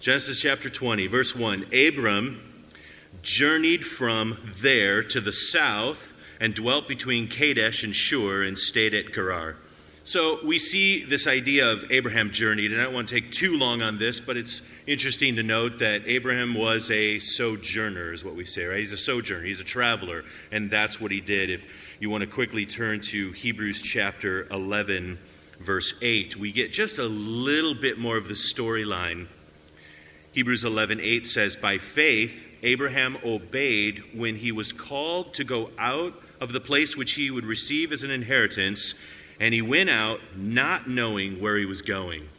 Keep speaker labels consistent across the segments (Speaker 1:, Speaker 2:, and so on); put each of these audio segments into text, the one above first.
Speaker 1: Genesis chapter 20, verse 1. Abram journeyed from there to the south and dwelt between Kadesh and Shur and stayed at Gerar. So we see this idea of Abraham journeyed, and I don't want to take too long on this, but it's interesting to note that Abraham was a sojourner, is what we say, right? He's a sojourner, he's a traveler, and that's what he did. If you want to quickly turn to Hebrews chapter 11, verse 8, we get just a little bit more of the storyline. Hebrews 11:8 says, "By faith, Abraham obeyed when he was called to go out of the place which he would receive as an inheritance, and he went out not knowing where he was going."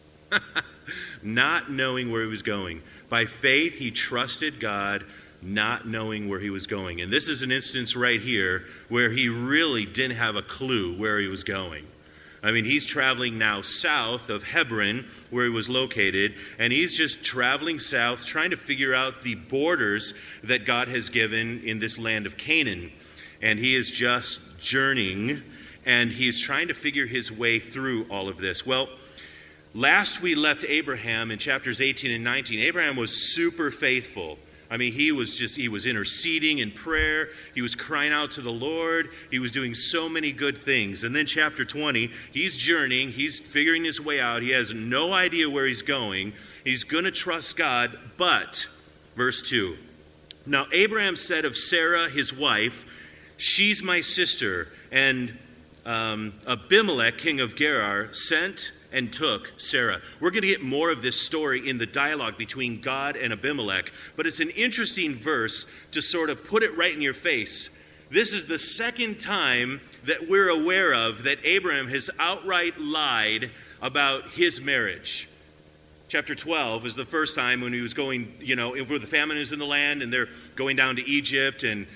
Speaker 1: Not knowing where he was going. By faith, he trusted God, not knowing where he was going. And this is an instance right here where he really didn't have a clue where he was going. I mean, he's traveling now south of Hebron, where he was located, and he's just traveling south, trying to figure out the borders that God has given in this land of Canaan. And he is just journeying, and he's trying to figure his way through all of this. Well, last we left Abraham in chapters 18 and 19. Abraham was super faithful. I mean, he was interceding in prayer. He was crying out to the Lord. He was doing so many good things. And then chapter 20, he's journeying. He's figuring his way out. He has no idea where he's going. He's going to trust God. But, verse 2, "Now Abraham said of Sarah, his wife, 'She's my sister.' And Abimelech, king of Gerar, sent and took Sarah." We're going to get more of this story in the dialogue between God and Abimelech, but it's an interesting verse to sort of put it right in your face. This is the second time that we're aware of that Abraham has outright lied about his marriage. Chapter 12 is the first time when he was going, where the famine is in the land and they're going down to Egypt, and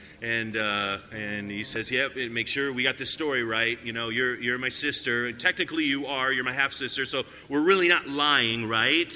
Speaker 1: he says, "Yep, make sure we got this story right. You're my sister. Technically you're my half-sister, so we're really not lying, right?"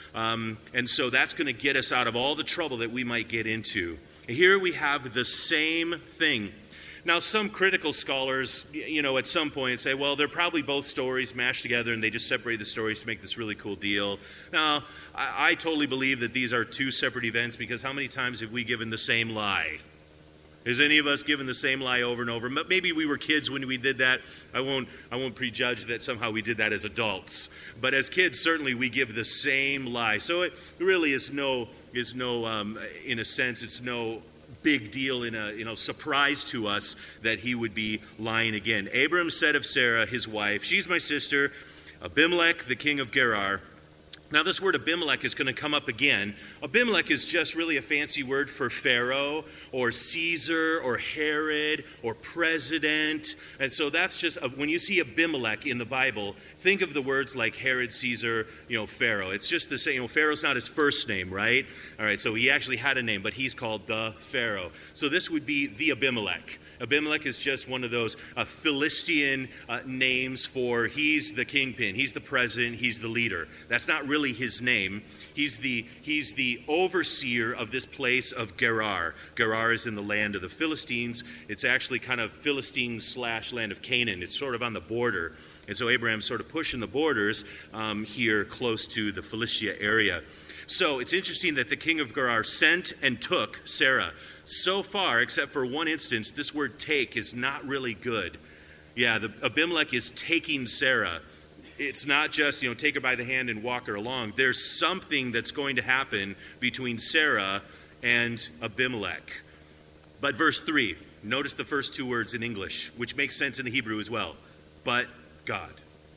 Speaker 1: And so that's going to get us out of all the trouble that we might get into. Here we have the same thing. Now, some critical scholars, at some point say, well, they're probably both stories mashed together and they just separate the stories to make this really cool deal. Now, I totally believe that these are two separate events, because how many times have we given the same lie? Has any of us given the same lie over and over? Maybe we were kids when we did that. I won't prejudge that somehow we did that as adults. But as kids, certainly we give the same lie. So it really is no in a sense, it's no big deal, surprise to us that he would be lying again. Abram said of Sarah, his wife, "She's my sister." Abimelech, the king of Gerar. Now, this word Abimelech is going to come up again. Abimelech is just really a fancy word for Pharaoh or Caesar or Herod or president. And so that's just, when you see Abimelech in the Bible, think of the words like Herod, Caesar, Pharaoh. It's just the same. Pharaoh's not his first name, right? All right, so he actually had a name, but he's called the Pharaoh. So this would be the Abimelech. Abimelech is just one of those Philistine names for he's the kingpin, he's the president, he's the leader. That's not really his name. He's the overseer of this place of Gerar. Gerar is in the land of the Philistines. It's actually kind of Philistine / land of Canaan. It's sort of on the border. And so Abraham's sort of pushing the borders here close to the Philistia area. So it's interesting that the king of Gerar sent and took Sarah. So far, except for one instance, this word take is not really good. Yeah, Abimelech is taking Sarah. It's not just, take her by the hand and walk her along. There's something that's going to happen between Sarah and Abimelech. But verse 3, notice the first two words in English, which makes sense in the Hebrew as well. But God.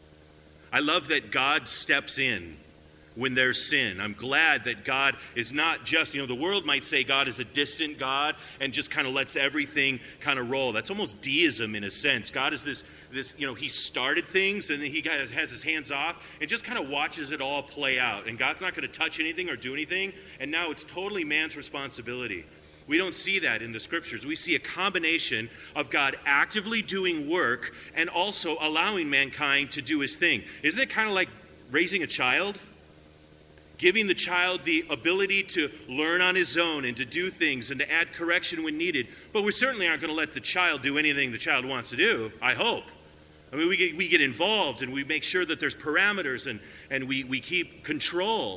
Speaker 1: I love that God steps in when there's sin. I'm glad that God is not just, the world might say God is a distant God and just kind of lets everything kind of roll. That's almost deism in a sense. God is this, he started things and then he has his hands off and just kind of watches it all play out. And God's not going to touch anything or do anything. And now it's totally man's responsibility. We don't see that in the scriptures. We see a combination of God actively doing work and also allowing mankind to do his thing. Isn't it kind of like raising a child? Giving the child the ability to learn on his own and to do things and to add correction when needed. But we certainly aren't going to let the child do anything the child wants to do, I hope. I mean, we get involved and we make sure that there's parameters and we keep control.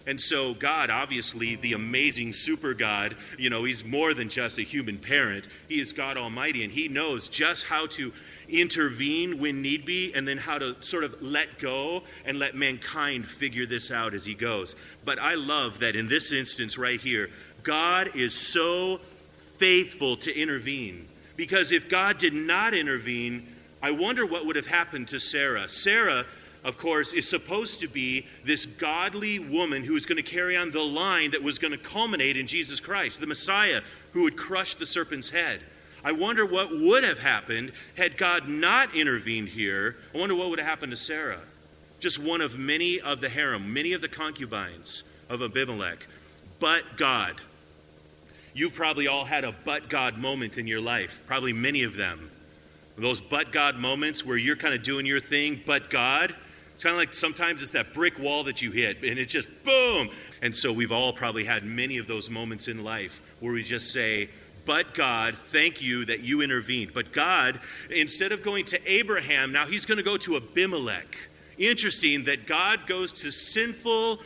Speaker 1: And so God, obviously the amazing super God, he's more than just a human parent. He is God Almighty, and he knows just how to intervene when need be, and then how to sort of let go and let mankind figure this out as he goes. But I love that in this instance right here, God is so faithful to intervene. Because if God did not intervene, I wonder what would have happened to Sarah. Sarah, of course, is supposed to be this godly woman who is going to carry on the line that was going to culminate in Jesus Christ, the Messiah who would crush the serpent's head. I wonder what would have happened had God not intervened here. I wonder what would have happened to Sarah. Just one of many of the harem, many of the concubines of Abimelech. But God. You've probably all had a but God moment in your life, probably many of them. Those but God moments where you're kind of doing your thing, but God. It's kind of like sometimes it's that brick wall that you hit, and it just boom. And so we've all probably had many of those moments in life where we just say, but God, thank you that you intervened. But God, instead of going to Abraham, now he's going to go to Abimelech. Interesting that God goes to sinful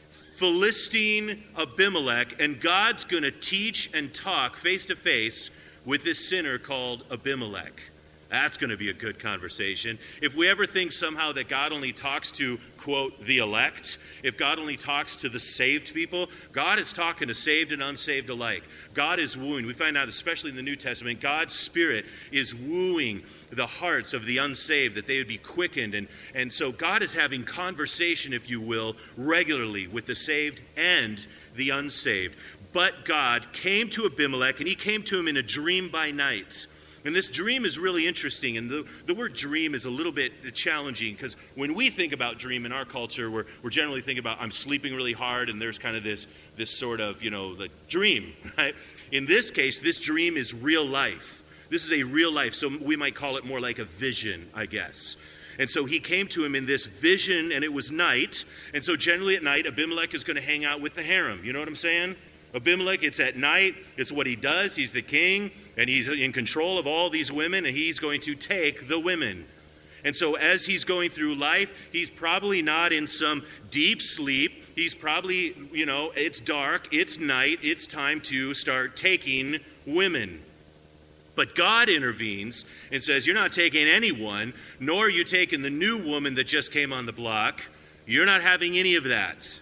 Speaker 1: Philistine Abimelech, and God's going to teach and talk face to face with this sinner called Abimelech. That's going to be a good conversation. If we ever think somehow that God only talks to, quote, the elect, if God only talks to the saved people, God is talking to saved and unsaved alike. God is wooing. We find out, especially in the New Testament, God's Spirit is wooing the hearts of the unsaved, that they would be quickened. And so God is having conversation, if you will, regularly with the saved and the unsaved. But God came to Abimelech, and he came to him in a dream by night. And this dream is really interesting, and the word dream is a little bit challenging, because when we think about dream in our culture, we're generally thinking about I'm sleeping really hard, and there's kind of this sort of, the dream, right? In this case, this dream is real life. This is a real life, so we might call it more like a vision, I guess. And so he came to him in this vision, and it was night, and so generally at night, Abimelech is going to hang out with the harem. You know what I'm saying? Abimelech, it's at night, it's what he does, he's the king, and he's in control of all these women, and he's going to take the women. And so as he's going through life, he's probably not in some deep sleep, he's probably, it's dark, it's night, it's time to start taking women. But God intervenes and says, you're not taking anyone, nor are you taking the new woman that just came on the block. You're not having any of that.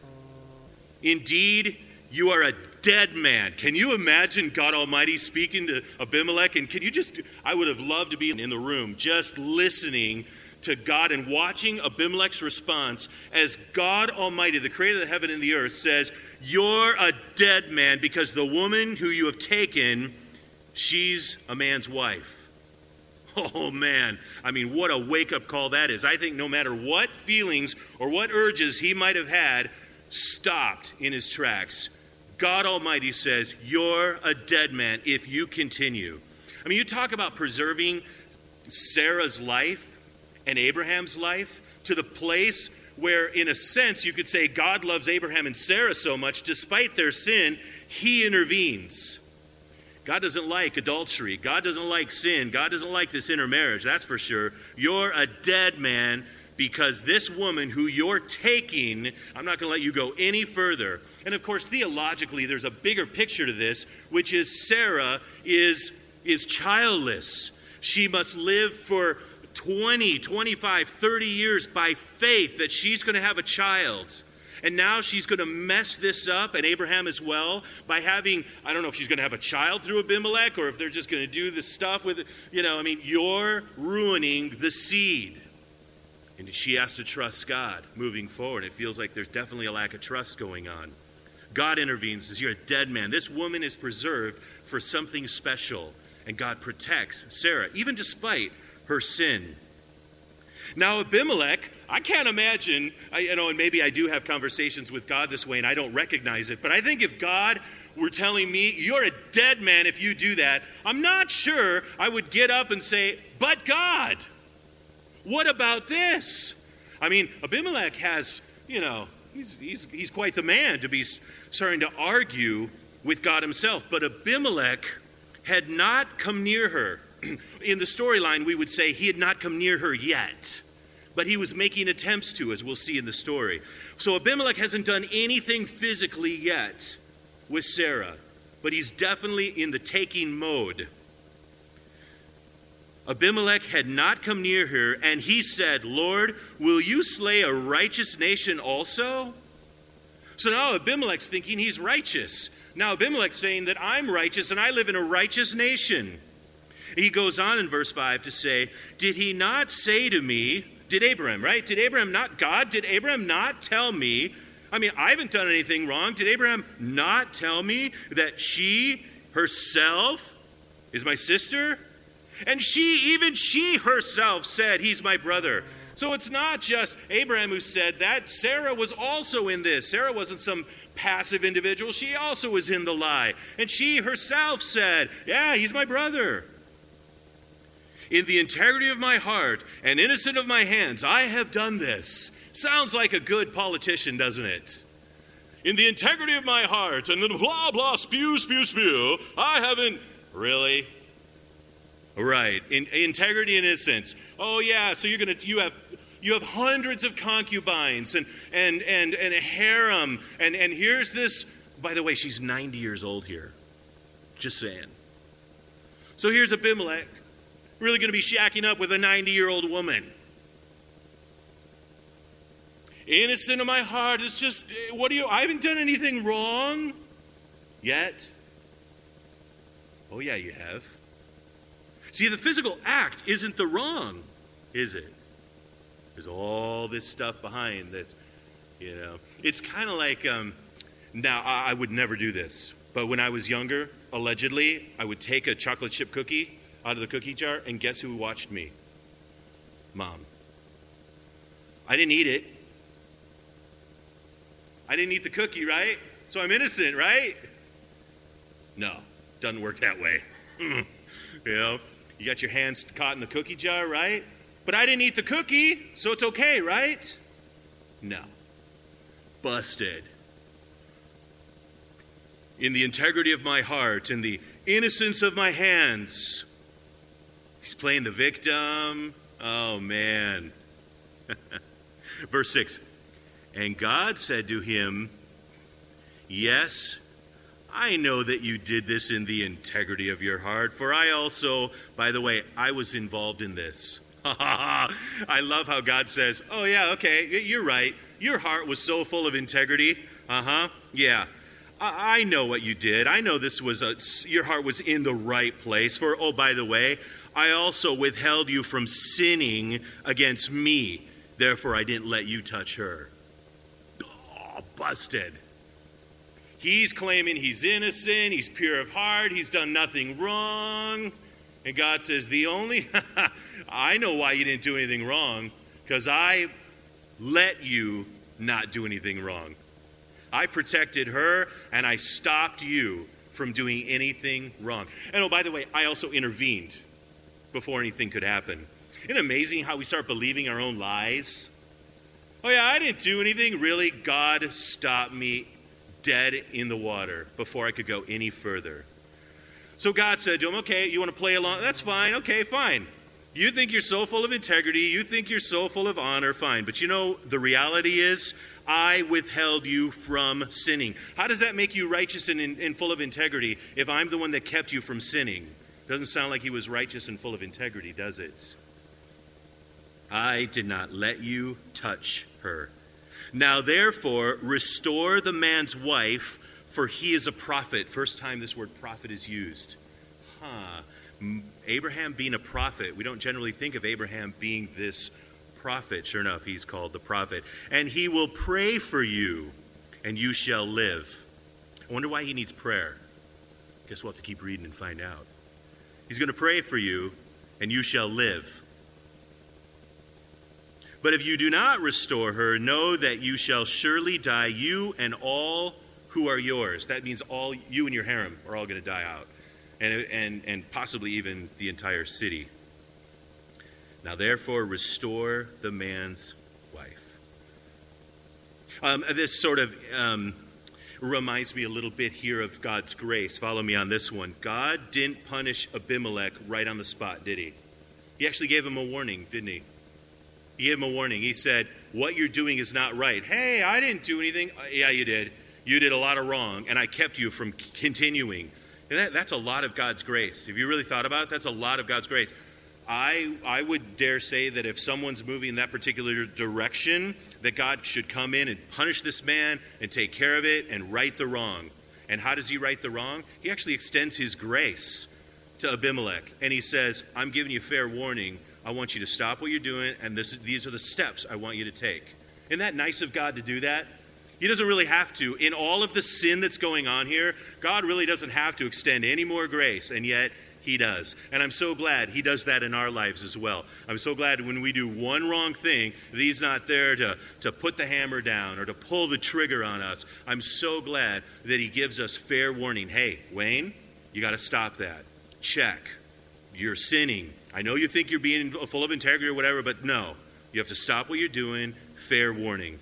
Speaker 1: Indeed, you are a dead man. Can you imagine God Almighty speaking to Abimelech? And I would have loved to be in the room just listening to God and watching Abimelech's response as God Almighty, the creator of the heaven and the earth, says, you're a dead man because the woman who you have taken, she's a man's wife. Oh man, what a wake-up call that is. I think no matter what feelings or what urges he might have had, stopped in his tracks. God Almighty says, you're a dead man if you continue. You talk about preserving Sarah's life and Abraham's life to the place where, in a sense, you could say God loves Abraham and Sarah so much, despite their sin, he intervenes. God doesn't like adultery. God doesn't like sin. God doesn't like this intermarriage, that's for sure. You're a dead man because this woman who you're taking, I'm not going to let you go any further. And of course, theologically, there's a bigger picture to this, which is Sarah is childless. She must live for 20, 25, 30 years by faith that she's going to have a child. And now she's going to mess this up, and Abraham as well, by having, I don't know if she's going to have a child through Abimelech, or if they're just going to do this stuff with it. You're ruining the seed. And she has to trust God moving forward. It feels like there's definitely a lack of trust going on. God intervenes, says, you're a dead man. This woman is preserved for something special. And God protects Sarah, even despite her sin. Now, Abimelech, I can't imagine, and maybe I do have conversations with God this way and I don't recognize it, but I think if God were telling me, you're a dead man if you do that, I'm not sure I would get up and say, but God, what about this? Abimelech has, he's quite the man to be starting to argue with God himself. But Abimelech had not come near her. In the storyline, we would say he had not come near her yet. but he was making attempts to, as we'll see in the story. So Abimelech hasn't done anything physically yet with Sarah, but he's definitely in the taking mode. Abimelech had not come near her, and he said, Lord, will you slay a righteous nation also? So now Abimelech's thinking he's righteous. Now Abimelech's saying that I'm righteous and I live in a righteous nation. He goes on in verse 5 to say, did he not say to me, did Abraham, right? Did Abraham not, God, did Abraham not tell me, I mean, I haven't done anything wrong. Did Abraham not tell me that she herself is my sister? And even she herself said, he's my brother. So it's not just Abraham who said that. Sarah was also in this. Sarah wasn't some passive individual. She also was in the lie. And she herself said, yeah, he's my brother. In the integrity of my heart and innocent of my hands, I have done this. Sounds like a good politician, doesn't it? In the integrity of my heart and blah, blah, spew, spew, spew, I haven't really... Right, integrity and innocence. Oh yeah, so you have hundreds of concubines and a harem, and here's this. By the way, she's 90 years old here. Just saying. So here's Abimelech, really going to be shacking up with a 90-year-old woman. Innocent of my heart. It's just, I haven't done anything wrong yet. Oh yeah, you have. See, the physical act isn't the wrong, is it? There's all this stuff behind that's, It's kind of like, now I would never do this, but when I was younger, allegedly, I would take a chocolate chip cookie out of the cookie jar, and guess who watched me? Mom. I didn't eat it. I didn't eat the cookie, right? So I'm innocent, right? No, doesn't work that way. You got your hands caught in the cookie jar, right? But I didn't eat the cookie, so it's okay, right? No. Busted. In the integrity of my heart and the innocence of my hands. He's playing the victim. Oh, man. Verse 6. And God said to him, yes, I know that you did this in the integrity of your heart, for I also, by the way, I was involved in this. I love how God says, oh yeah, okay, you're right. Your heart was so full of integrity. Yeah. I know what you did. I know your heart was in the right place. For, oh, by the way, I also withheld you from sinning against me. Therefore, I didn't let you touch her. Oh, busted. He's claiming he's innocent, he's pure of heart, he's done nothing wrong. And God says, I know why you didn't do anything wrong, because I let you not do anything wrong. I protected her, and I stopped you from doing anything wrong. And oh, by the way, I also intervened before anything could happen. Isn't it amazing how we start believing our own lies? Oh yeah, I didn't do anything. Really, God stopped me dead in the water before I could go any further. So God said to him, okay, you want to play along? That's fine. Okay, fine. You think you're so full of integrity. You think you're so full of honor. Fine. But the reality is, I withheld you from sinning. How does that make you righteous and full of integrity if I'm the one that kept you from sinning? Doesn't sound like he was righteous and full of integrity, does it? I did not let you touch her. Now, therefore, restore the man's wife, for he is a prophet. First time this word prophet is used. Abraham being a prophet. We don't generally think of Abraham being this prophet. Sure enough, he's called the prophet. And he will pray for you, and you shall live. I wonder why he needs prayer. Guess we'll have to keep reading and find out. He's going to pray for you, and you shall live. But if you do not restore her, know that you shall surely die, you and all who are yours. That means all you and your harem are all going to die out, and possibly even the entire city. Now, therefore, restore the man's wife. This sort of reminds me a little bit here of God's grace. Follow me on this one. God didn't punish Abimelech right on the spot, did he? He actually gave him a warning, didn't he? He gave him a warning. He said, what you're doing is not right. Hey, I didn't do anything. Yeah, you did. You did a lot of wrong, and I kept you from continuing. And that's a lot of God's grace. If you really thought about it, that's a lot of God's grace. I would dare say that if someone's moving in that particular direction, that God should come in and punish this man and take care of it and right the wrong. And how does he right the wrong? He actually extends his grace to Abimelech. And he says, I'm giving you fair warning. I want you to stop what you're doing, and these are the steps I want you to take. Isn't that nice of God to do that? He doesn't really have to. In all of the sin that's going on here, God really doesn't have to extend any more grace, and yet he does. And I'm so glad he does that in our lives as well. I'm so glad when we do one wrong thing, that he's not there to put the hammer down or to pull the trigger on us. I'm so glad that he gives us fair warning. Hey, Wayne, you got to stop that. Check. You're sinning. I know you think you're being full of integrity or whatever, but no. You have to stop what you're doing. Fair warning.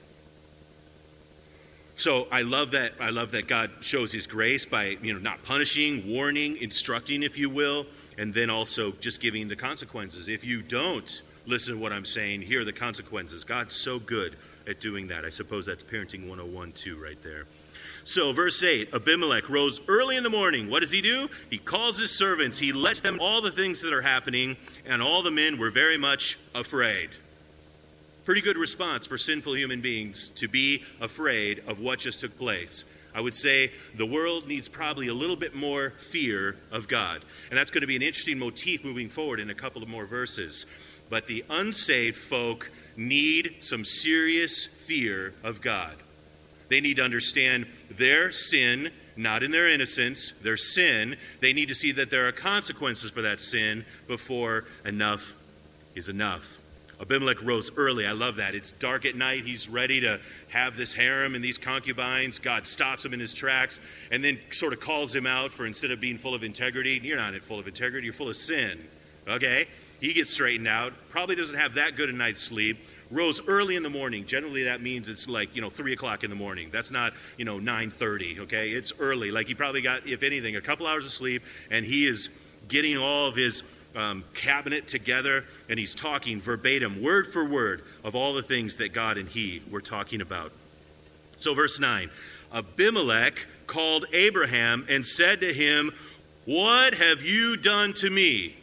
Speaker 1: So I love that God shows his grace by, not punishing, warning, instructing, if you will, and then also just giving the consequences. If you don't listen to what I'm saying, here are the consequences. God's so good at doing that. I suppose that's parenting 101 too right there. So verse 8, Abimelech rose early in the morning. What does he do? He calls his servants. He lets them all the things that are happening, and all the men were very much afraid. Pretty good response for sinful human beings to be afraid of what just took place. I would say the world needs probably a little bit more fear of God. And that's going to be an interesting motif moving forward in a couple of more verses. But the unsaved folk need some serious fear of God. They need to understand their sin, not in their innocence, their sin. They need to see that there are consequences for that sin before enough is enough. Abimelech rose early. I love that. It's dark at night. He's ready to have this harem and these concubines. God stops him in his tracks and then sort of calls him out for, instead of being full of integrity, you're not full of integrity, you're full of sin. Okay? He gets straightened out. Probably doesn't have that good a night's sleep. Rose early in the morning. Generally that means it's like, 3 o'clock in the morning. That's not, 9:30, okay? It's early. Like he probably got, if anything, a couple hours of sleep, and he is getting all of his cabinet together, and he's talking verbatim, word for word, of all the things that God and he were talking about. So verse 9, Abimelech called Abraham and said to him, what have you done to me?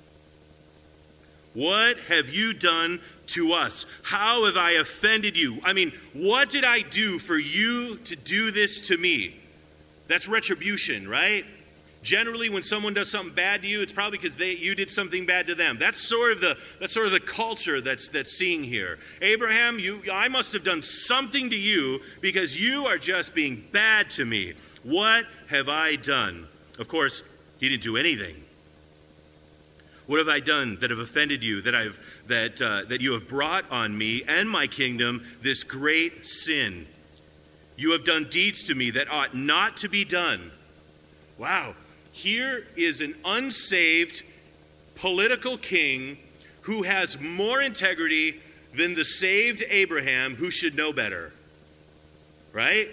Speaker 1: What have you done to us? How have I offended you? I mean, what did I do for you to do this to me? That's retribution, right? Generally, when someone does something bad to you, it's probably because you did something bad to them. That's sort of the culture that's seeing here. Abraham, I must have done something to you because you are just being bad to me. What have I done? Of course, he didn't do anything. What have I done that have offended you, that you have brought on me and my kingdom this great sin? You have done deeds to me that ought not to be done. Wow. Here is an unsaved political king who has more integrity than the saved Abraham, who should know better. Right?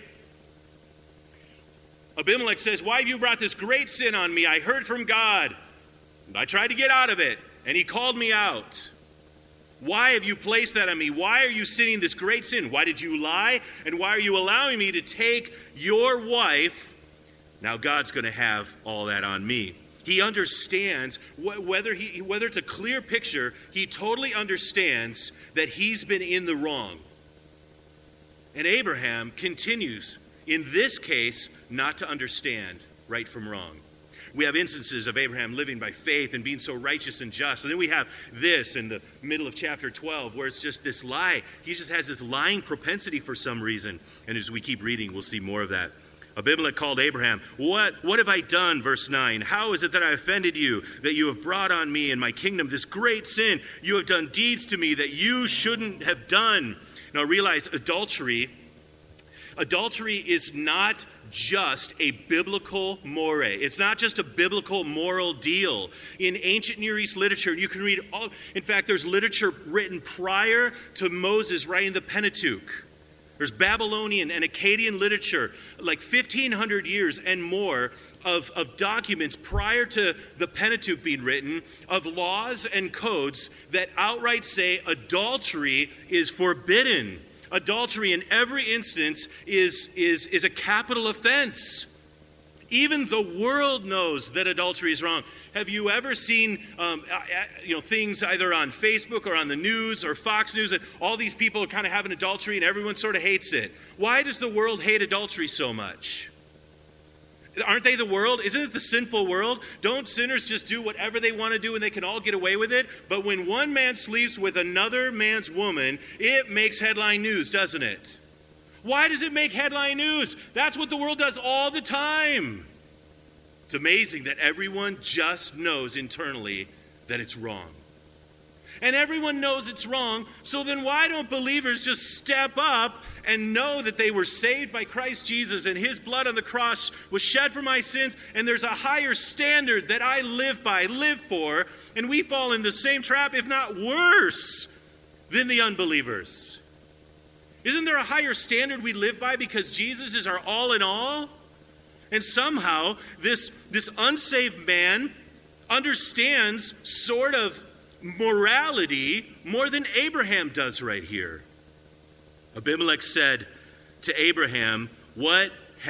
Speaker 1: Abimelech says, why have you brought this great sin on me? I heard from God. I tried to get out of it, and he called me out. Why have you placed that on me? Why are you sinning this great sin? Why did you lie? And why are you allowing me to take your wife? Now God's going to have all that on me. He understands, whether it's a clear picture, he totally understands that he's been in the wrong. And Abraham continues, in this case, not to understand right from wrong. We have instances of Abraham living by faith and being so righteous and just. And then we have this in the middle of chapter 12 where it's just this lie. He just has this lying propensity for some reason. And as we keep reading, we'll see more of that. Abimelech called Abraham, what have I done? Verse 9, how is it that I offended you, that you have brought on me and my kingdom this great sin? You have done deeds to me that you shouldn't have done. Now realize adultery is not just a biblical moray. It's not just a biblical moral deal. In ancient Near East literature, you can read in fact, there's literature written prior to Moses writing the Pentateuch. There's Babylonian and Akkadian literature, like 1,500 years and more of documents prior to the Pentateuch being written, of laws and codes that outright say adultery is forbidden. Adultery in every instance is a capital offense. Even the world knows that adultery is wrong. Have you ever seen things either on Facebook or on the news or Fox News, and all these people are kind of having adultery and everyone sort of hates it? Why does the world hate adultery so much? Aren't they the world? Isn't it the sinful world? Don't sinners just do whatever they want to do and they can all get away with it? But when one man sleeps with another man's woman, it makes headline news, doesn't it? Why does it make headline news? That's what the world does all the time. It's amazing that everyone just knows internally that it's wrong. And everyone knows it's wrong, so then why don't believers just step up and know that they were saved by Christ Jesus and his blood on the cross was shed for my sins, and there's a higher standard that I live by, live for, and we fall in the same trap, if not worse, than the unbelievers? Isn't there a higher standard we live by because Jesus is our all in all? And somehow this unsaved man understands sort of morality more than Abraham does right here. Abimelech said to Abraham, what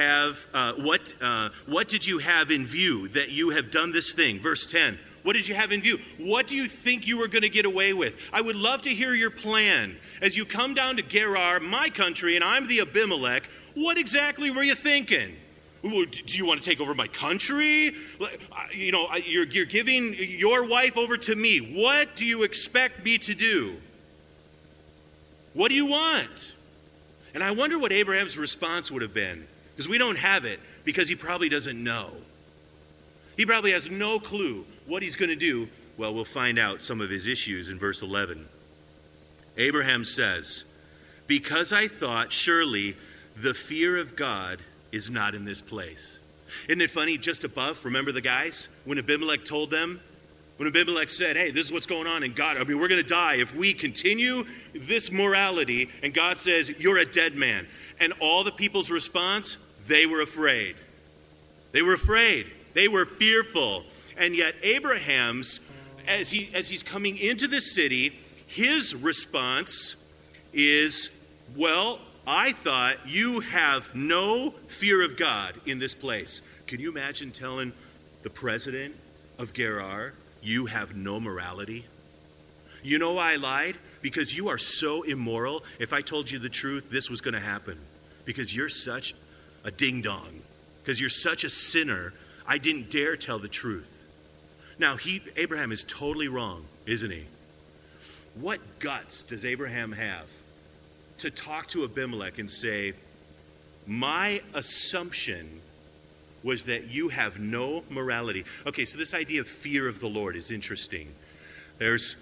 Speaker 1: did you have in view that you have done this thing? Verse 10. What did you have in view? What do you think you were going to get away with? I would love to hear your plan. As you come down to Gerar, my country, and I'm the Abimelech, what exactly were you thinking? Do you want to take over my country? You're giving your wife over to me. What do you expect me to do? What do you want? And I wonder what Abraham's response would have been, because we don't have it, because he probably doesn't know. He probably has no clue what he's going to do. Well, we'll find out some of his issues in verse 11. Abraham says, because I thought surely the fear of God is not in this place. Isn't it funny, just above, remember the guys? When Abimelech told them, when Abimelech said, hey, this is what's going on in God. We're going to die if we continue this morality. And God says, you're a dead man. And all the people's response, they were afraid. They were afraid. They were fearful. And yet Abraham's, as he's coming into the city, his response is, well, I thought you have no fear of God in this place. Can you imagine telling the president of Gerar, you have no morality? You know why I lied? Because you are so immoral. If I told you the truth, this was going to happen. Because you're such a ding-dong. Because you're such a sinner, I didn't dare tell the truth. Now, Abraham is totally wrong, isn't he? What guts does Abraham have to talk to Abimelech and say, my assumption was that you have no morality. Okay, so this idea of fear of the Lord is interesting. There's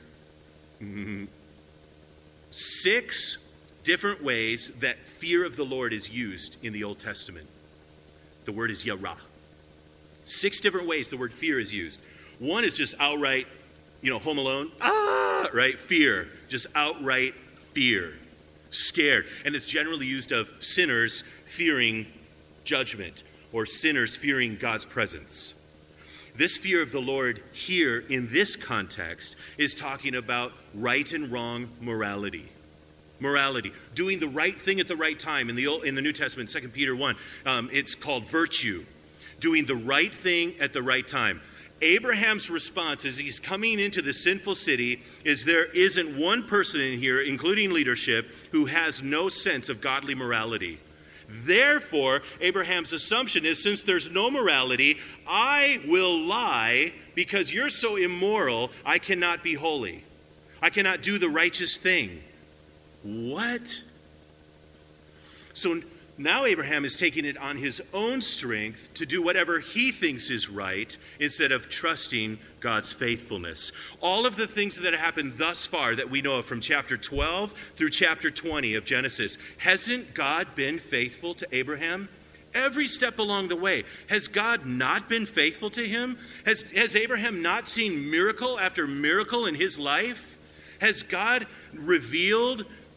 Speaker 1: 6 different ways that fear of the Lord is used in the Old Testament. The word is yirah. 6 different ways the word fear is used. One is just outright, Home Alone, right? Fear, just outright fear, scared. And it's generally used of sinners fearing judgment or sinners fearing God's presence. This fear of the Lord here in this context is talking about right and wrong morality. Morality, doing the right thing at the right time. In the New Testament, 2 Peter 1, it's called virtue. Doing the right thing at the right time. Abraham's response as he's coming into the sinful city is there isn't one person in here, including leadership, who has no sense of godly morality. Therefore, Abraham's assumption is, since there's no morality, I will lie because you're so immoral, I cannot be holy. I cannot do the righteous thing. What? So now Abraham is taking it on his own strength to do whatever he thinks is right instead of trusting God's faithfulness. All of the things that have happened thus far that we know of from chapter 12 through chapter 20 of Genesis, hasn't God been faithful to Abraham? Every step along the way. Has God not been faithful to him? Has Abraham not seen miracle after miracle in his life? Has God revealed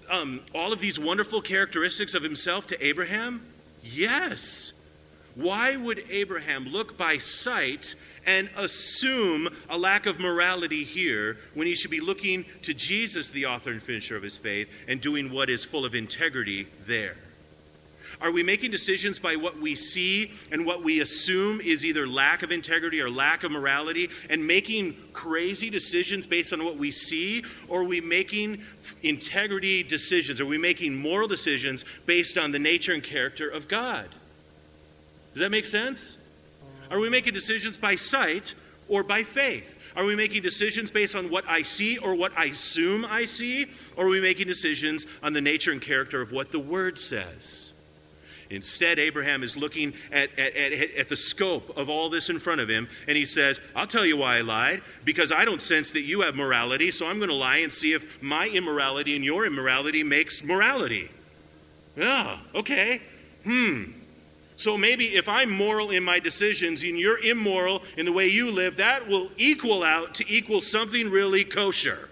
Speaker 1: all of these wonderful characteristics of himself to Abraham? Yes. Why would Abraham look by sight and assume a lack of morality here when he should be looking to Jesus, the author and finisher of his faith, and doing what is full of integrity there? Are we making decisions by what we see and what we assume is either lack of integrity or lack of morality, and making crazy decisions based on what we see? Or are we making integrity decisions? Are we making moral decisions based on the nature and character of God? Does that make sense? Are we making decisions by sight or by faith? Are we making decisions based on what I see or what I assume I see? Or are we making decisions on the nature and character of what the Word says? Instead, Abraham is looking at the scope of all this in front of him, and he says, I'll tell you why I lied, because I don't sense that you have morality, so I'm going to lie and see if my immorality and your immorality makes morality. Yeah, okay. So maybe if I'm moral in my decisions and you're immoral in the way you live, that will equal out to equal something really kosher.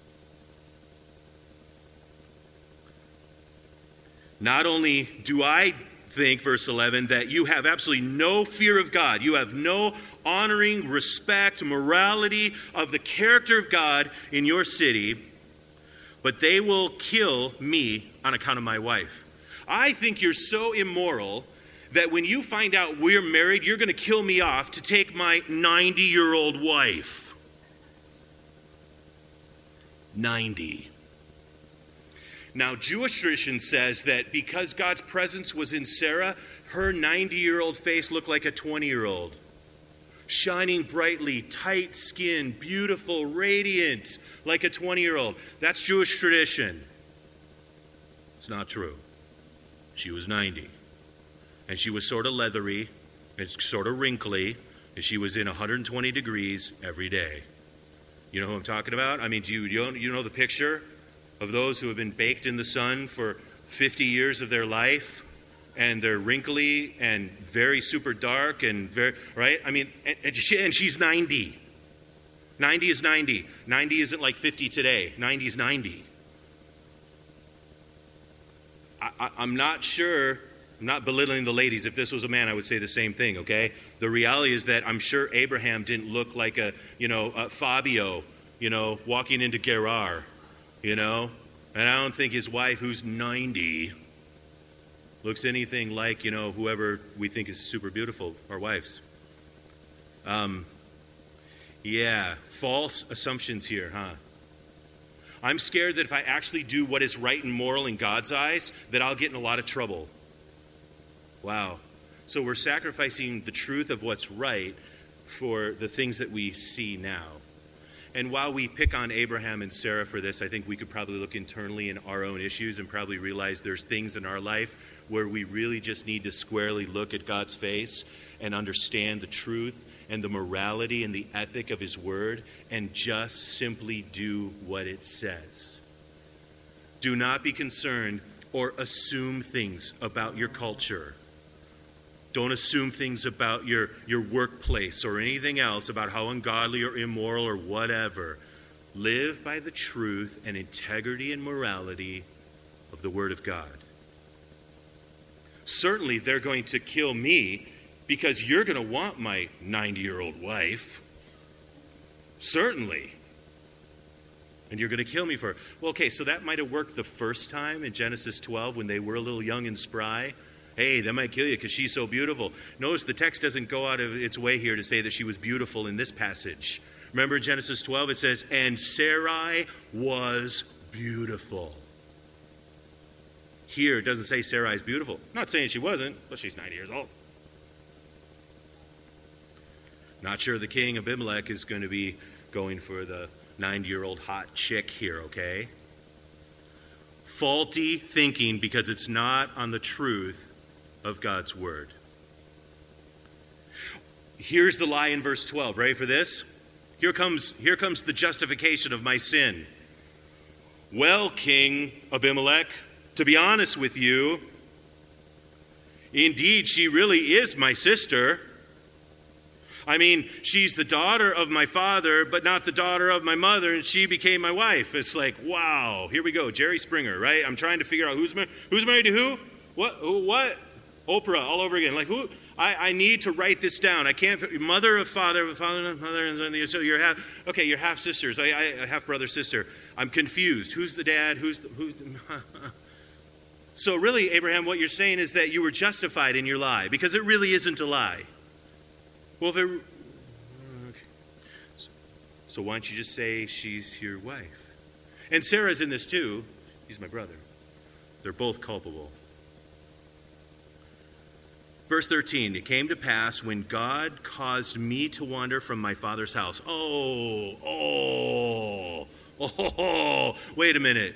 Speaker 1: Not only do I think, verse 11, that you have absolutely no fear of God, you have no honoring, respect, morality of the character of God in your city, but they will kill me on account of my wife. I think you're so immoral that when you find out we're married, you're going to kill me off to take my 90-year-old wife. 90. Now, Jewish tradition says that because God's presence was in Sarah, her 90-year-old face looked like a 20-year-old. Shining brightly, tight skin, beautiful, radiant, like a 20-year-old. That's Jewish tradition. It's not true. She was 90. And she was sort of leathery and sort of wrinkly, and she was in 120 degrees every day. You know who I'm talking about? I mean, do you know the picture of those who have been baked in the sun for 50 years of their life, and they're wrinkly and very super dark and very, right? I mean, and she's 90. 90 is 90. 90 isn't like 50 today. 90 is 90. I'm not sure. I'm not belittling the ladies. If this was a man, I would say the same thing, okay? The reality is that I'm sure Abraham didn't look like a Fabio, walking into Gerar, And I don't think his wife, who's 90, looks anything like, whoever we think is super beautiful, our wives. False assumptions here, huh? I'm scared that if I actually do what is right and moral in God's eyes, that I'll get in a lot of trouble. Wow. So we're sacrificing the truth of what's right for the things that we see now. And while we pick on Abraham and Sarah for this, I think we could probably look internally in our own issues and probably realize there's things in our life where we really just need to squarely look at God's face and understand the truth and the morality and the ethic of his word and just simply do what it says. Do not be concerned or assume things about your culture. Don't assume things about your workplace or anything else about how ungodly or immoral or whatever. Live by the truth and integrity and morality of the Word of God. Certainly they're going to kill me because you're going to want my 90-year-old wife. Certainly. And you're going to kill me for it. Well, okay, so that might have worked the first time in Genesis 12 when they were a little young and spry. Hey, they might kill you because she's so beautiful. Notice the text doesn't go out of its way here to say that she was beautiful in this passage. Remember in Genesis 12 it says, and Sarai was beautiful. Here it doesn't say Sarai is beautiful. I'm not saying she wasn't, but she's 90 years old. Not sure the king Abimelech is going to be going for the 90-year-old hot chick here, okay? Faulty thinking because it's not on the truth of God's word. Here's the lie in verse 12. Ready for this? Here comes the justification of my sin. Well, King Abimelech, to be honest with you, indeed she really is my sister. I mean, she's the daughter of my father, but not the daughter of my mother, and she became my wife. It's like, wow, here we go, Jerry Springer, right? I'm trying to figure out who's married to who? What? Oprah, all over again. Like, who? I need to write this down. I can't. Mother of father, mother, and so you're half sisters. I half brother, sister. I'm confused. Who's the dad? Who's the So really, Abraham, what you're saying is that you were justified in your lie, because it really isn't a lie. Well, so why don't you just say she's your wife? And Sarah's in this too. He's my brother. They're both culpable. Verse 13, it came to pass when God caused me to wander from my father's house. Wait a minute.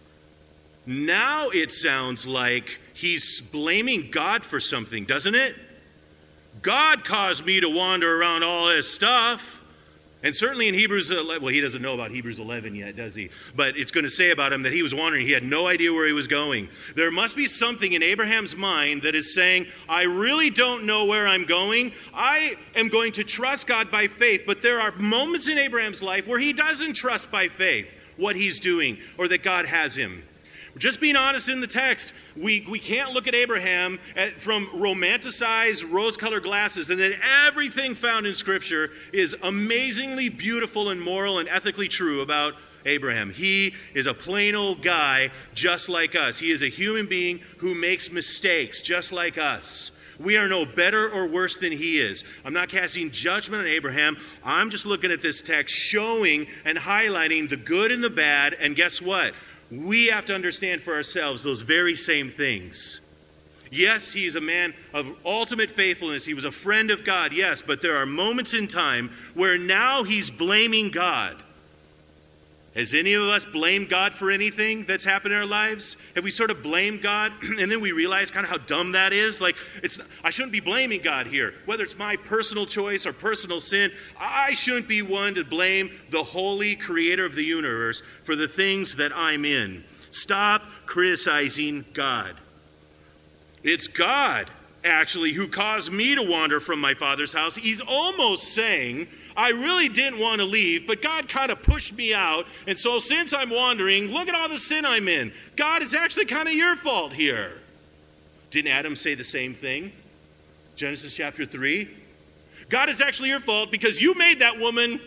Speaker 1: Now it sounds like he's blaming God for something, doesn't it? God caused me to wander around all this stuff. And certainly in Hebrews 11, well, he doesn't know about Hebrews 11 yet, does he? But it's going to say about him that he was wandering. He had no idea where he was going. There must be something in Abraham's mind that is saying, I really don't know where I'm going. I am going to trust God by faith. But there are moments in Abraham's life where he doesn't trust by faith what he's doing or that God has him. Just being honest in the text, we can't look at Abraham from romanticized rose-colored glasses and then everything found in Scripture is amazingly beautiful and moral and ethically true about Abraham. He is a plain old guy just like us. He is a human being who makes mistakes just like us. We are no better or worse than he is. I'm not casting judgment on Abraham. I'm just looking at this text showing and highlighting the good and the bad, and guess what? We have to understand for ourselves those very same things. Yes, he is a man of ultimate faithfulness. He was a friend of God, yes, but there are moments in time where now he's blaming God. Has any of us blamed God for anything that's happened in our lives? Have we sort of blamed God and then we realize kind of how dumb that is? Like, I shouldn't be blaming God here. Whether it's my personal choice or personal sin, I shouldn't be one to blame the holy creator of the universe for the things that I'm in. Stop criticizing God. It's God, actually, who caused me to wander from my father's house. He's almost saying, I really didn't want to leave, but God kind of pushed me out. And so since I'm wandering, look at all the sin I'm in. God, it's actually kind of your fault here. Didn't Adam say the same thing? Genesis chapter 3. God, it's actually your fault because you made that woman.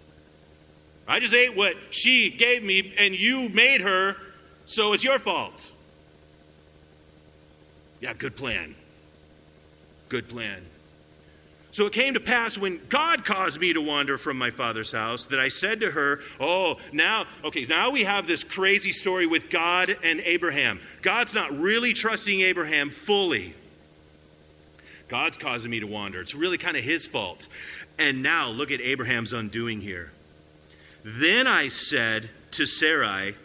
Speaker 1: I just ate what she gave me and you made her, so it's your fault. Yeah, good plan. Good plan. So it came to pass when God caused me to wander from my father's house that I said to her, now we have this crazy story with God and Abraham. God's not really trusting Abraham fully. God's causing me to wander. It's really kind of his fault. And now look at Abraham's undoing here. Then I said to Sarah,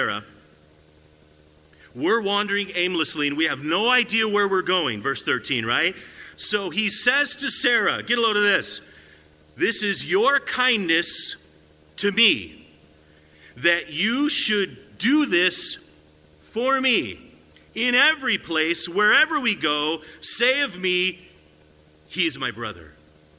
Speaker 1: we're wandering aimlessly and we have no idea where we're going. Verse 13, right? So he says to Sarah, get a load of this. This is your kindness to me, that you should do this for me. In every place, wherever we go, say of me, he is my brother.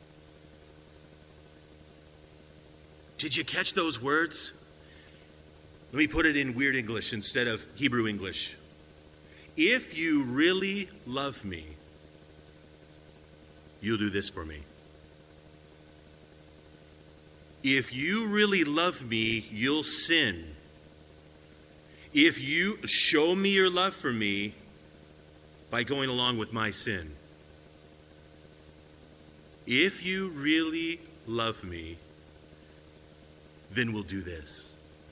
Speaker 1: Did you catch those words? Let me put it in weird English instead of Hebrew English. If you really love me, you'll do this for me. If you really love me, you'll sin. If you show me your love for me by going along with my sin. If you really love me, then we'll do this.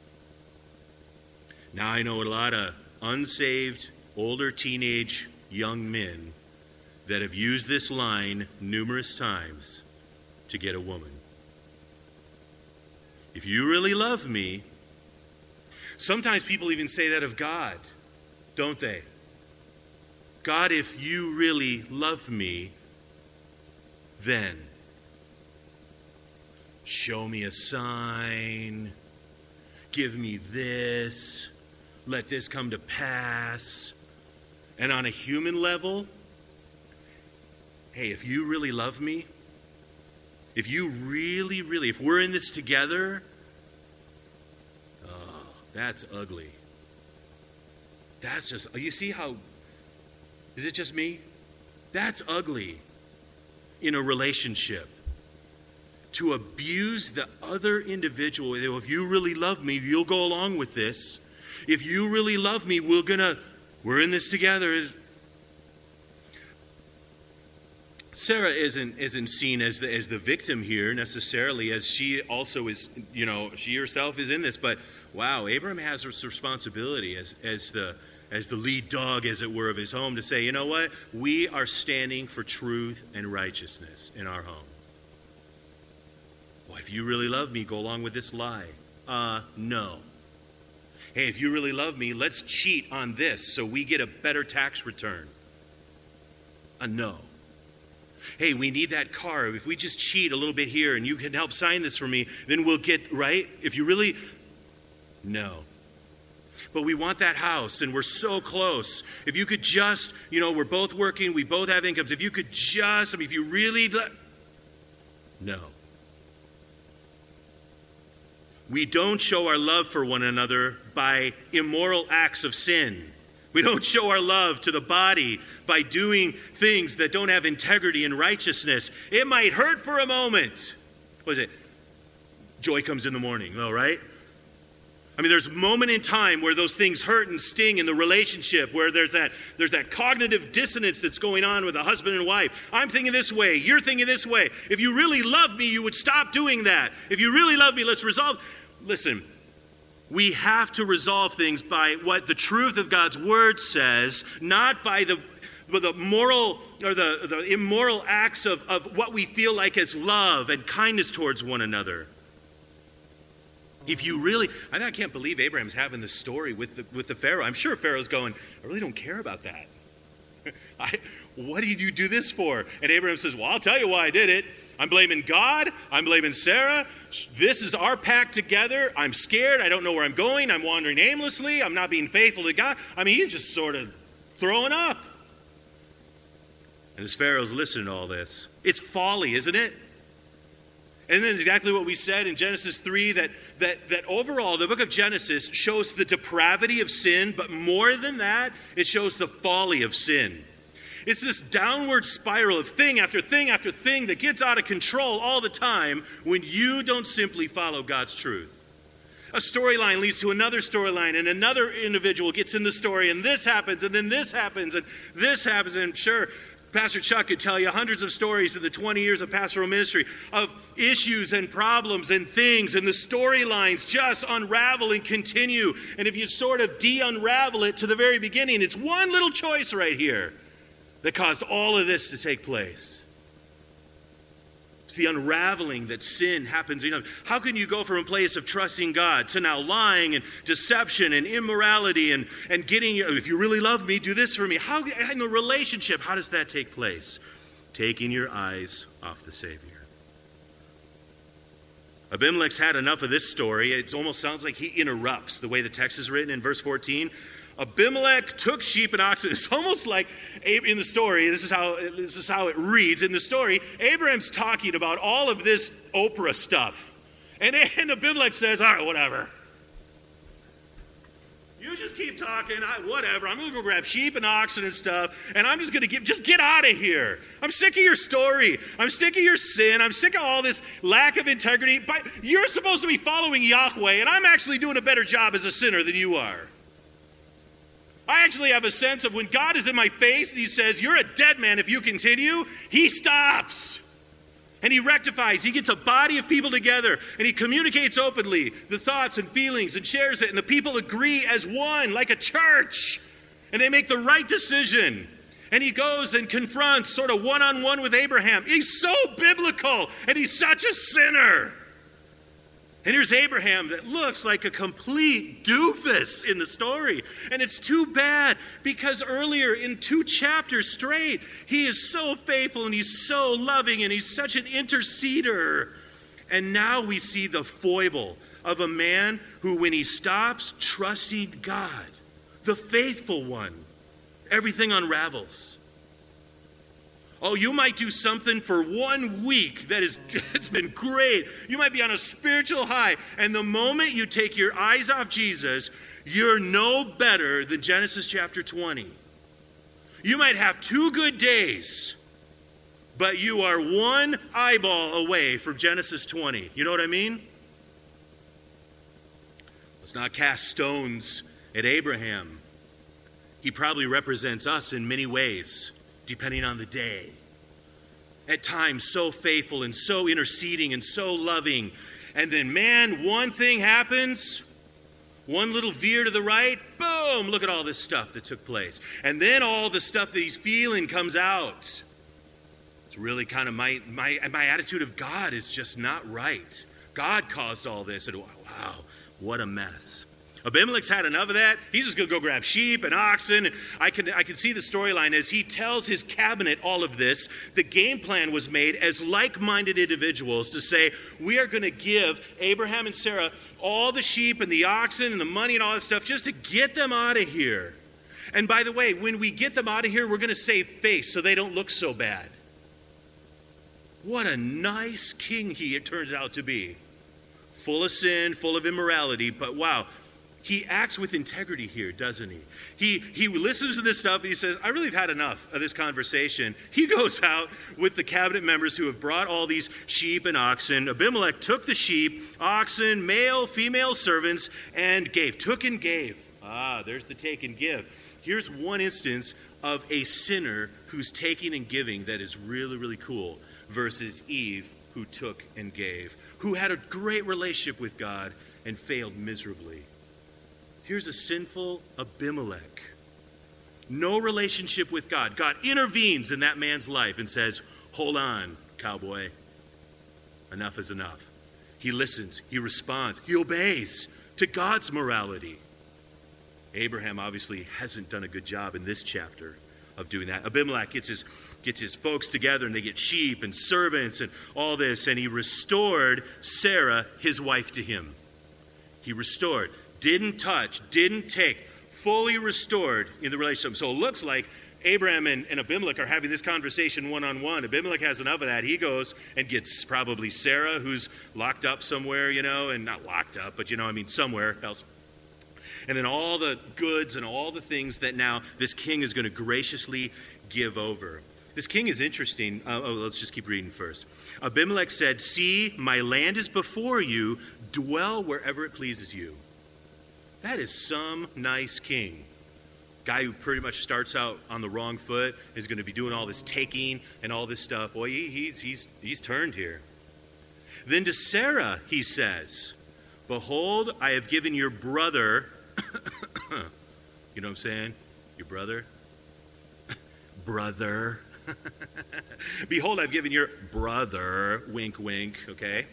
Speaker 1: Now I know a lot of unsaved, older teenage young men that have used this line numerous times to get a woman. If you really love me, sometimes people even say that of God, don't they? God, if you really love me, then show me a sign, give me this, let this come to pass. And on a human level, hey, if you really love me, if you really, really, if we're in this together, oh, that's ugly. That's just, you see how, is it just me? That's ugly in a relationship. To abuse the other individual. If you really love me, you'll go along with this. If you really love me, we're in this together. Sarah isn't seen as the victim here necessarily, as she also is, she herself is in this. But wow, Abraham has this responsibility as the lead dog, as it were, of his home to say, you know what? We are standing for truth and righteousness in our home. Well, if you really love me, go along with this lie. No. Hey, if you really love me, let's cheat on this so we get a better tax return. No. Hey, we need that car. If we just cheat a little bit here and you can help sign this for me, then we'll get, right? If you really, no. But we want that house and we're so close. If you could just, we're both working, we both have incomes. If you could just, if you really, no. We don't show our love for one another by immoral acts of sin. We don't show our love to the body by doing things that don't have integrity and righteousness. It might hurt for a moment. What is it? Joy comes in the morning, though, right? There's a moment in time where those things hurt and sting in the relationship, where there's that cognitive dissonance that's going on with a husband and wife. I'm thinking this way, you're thinking this way. If you really love me, you would stop doing that. If you really love me, let's resolve. Listen, we have to resolve things by what the truth of God's word says, not by the moral or the immoral acts of what we feel like as love and kindness towards one another. If you really, I can't believe Abraham's having this story with the Pharaoh. I'm sure Pharaoh's going, I really don't care about that. What did you do this for? And Abraham says, well, I'll tell you why I did it. I'm blaming God. I'm blaming Sarah. This is our pact together. I'm scared. I don't know where I'm going. I'm wandering aimlessly. I'm not being faithful to God. He's just sort of throwing up. And as Pharaoh's listening to all this, it's folly, isn't it? And then exactly what we said in Genesis 3, that overall the book of Genesis shows the depravity of sin, but more than that, it shows the folly of sin. It's this downward spiral of thing after thing after thing that gets out of control all the time when you don't simply follow God's truth. A storyline leads to another storyline, and another individual gets in the story, and this happens, and then this happens, and this happens, and I'm sure Pastor Chuck could tell you hundreds of stories in the 20 years of pastoral ministry of issues and problems and things, and the storylines just unravel and continue. And if you sort of de-unravel it to the very beginning, it's one little choice right here that caused all of this to take place. It's the unraveling that sin happens. How can you go from a place of trusting God to now lying and deception and immorality and getting, if you really love me, do this for me? How, in the relationship, how does that take place? Taking your eyes off the Savior. Abimelech's had enough of this story. It almost sounds like he interrupts the way the text is written in verse 14. Abimelech took sheep and oxen. It's almost like in the story, this is how it reads. In the story, Abraham's talking about all of this Oprah stuff. And Abimelech says, all right, whatever. You just keep talking, whatever. I'm going to go grab sheep and oxen and stuff, and I'm just going to just get out of here. I'm sick of your story. I'm sick of your sin. I'm sick of all this lack of integrity. But you're supposed to be following Yahweh, and I'm actually doing a better job as a sinner than you are. I actually have a sense of when God is in my face and he says, you're a dead man if you continue, he stops. And he rectifies. He gets a body of people together and he communicates openly the thoughts and feelings and shares it. And the people agree as one, like a church. And they make the right decision. And he goes and confronts sort of one-on-one with Abraham. He's so biblical and he's such a sinner. And here's Abraham that looks like a complete doofus in the story. And it's too bad because earlier in 2 chapters straight, he is so faithful and he's so loving and he's such an interceder. And now we see the foible of a man who, when he stops trusting God, the faithful one, everything unravels. Oh, you might do something for 1 week it's been great. You might be on a spiritual high. And the moment you take your eyes off Jesus, you're no better than Genesis chapter 20. You might have 2 good days, but you are 1 eyeball away from Genesis 20. You know what I mean? Let's not cast stones at Abraham. He probably represents us in many ways, depending on the day. At times, so faithful and so interceding and so loving. And then, man, one thing happens, one little veer to the right, boom, look at all this stuff that took place. And then all the stuff that he's feeling comes out. It's really kind of my attitude of God is just not right. God caused all this, and wow, what a mess. Abimelech's had enough of that. He's just going to go grab sheep and oxen. I can see the storyline as he tells his cabinet all of this. The game plan was made as like-minded individuals to say, we are going to give Abraham and Sarah all the sheep and the oxen and the money and all that stuff just to get them out of here. And by the way, when we get them out of here, we're going to save face so they don't look so bad. What a nice king it turns out to be. Full of sin, full of immorality, but wow. He acts with integrity here, doesn't he? He listens to this stuff and he says, I really have had enough of this conversation. He goes out with the cabinet members who have brought all these sheep and oxen. Abimelech took the sheep, oxen, male, female servants, and gave. Took and gave. There's the take and give. Here's one instance of a sinner who's taking and giving that is really, really cool versus Eve, who took and gave, who had a great relationship with God and failed miserably. Here's a sinful Abimelech. No relationship with God. God intervenes in that man's life and says, hold on, cowboy. Enough is enough. He listens. He responds. He obeys to God's morality. Abraham obviously hasn't done a good job in this chapter of doing that. Abimelech gets his folks together and they get sheep and servants and all this. And he restored Sarah, his wife, to him. He restored. Didn't touch, didn't take, fully restored in the relationship. So it looks like Abraham and Abimelech are having this conversation one-on-one. Abimelech has enough of that. He goes and gets probably Sarah, who's locked up somewhere, and not locked up, but somewhere else. And then all the goods and all the things that now this king is going to graciously give over. This king is interesting. Let's just keep reading first. Abimelech said, see, my land is before you. Dwell wherever it pleases you. That is some nice king. Guy who pretty much starts out on the wrong foot is going to be doing all this taking and all this stuff. Boy, he's turned here. Then to Sarah he says, behold, I have given your brother, you know what I'm saying? Your brother? Brother. Behold, I've given your brother, wink, wink, okay?